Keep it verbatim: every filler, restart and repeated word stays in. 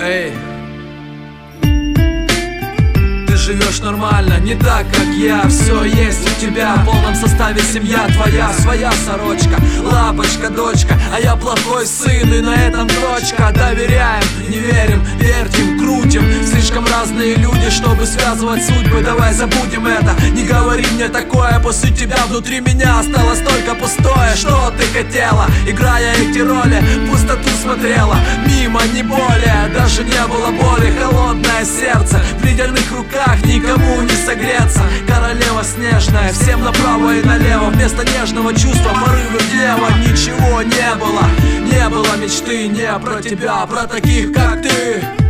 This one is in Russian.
Эй, ты живешь нормально, не так, как я. Все есть у тебя, в полном составе семья твоя. Своя сорочка, лапочка, дочка, а я плохой сын, и на этом точка. Доверяем, не верим, вертим, крутим. Слишком разные люди, чтобы связывать судьбы. Давай забудем это, не говори мне такое. После тебя внутри меня осталось только пустое. Что ты хотела, играя эти роли? В пустоту смотрела, мимо, не более. Даже не было боли, холодное сердце в ледяных руках, никому не согреться. Королева снежная, всем направо и налево. Вместо нежного чувства порывы влево. Ничего не было, не было мечты не про тебя, а про таких, как ты.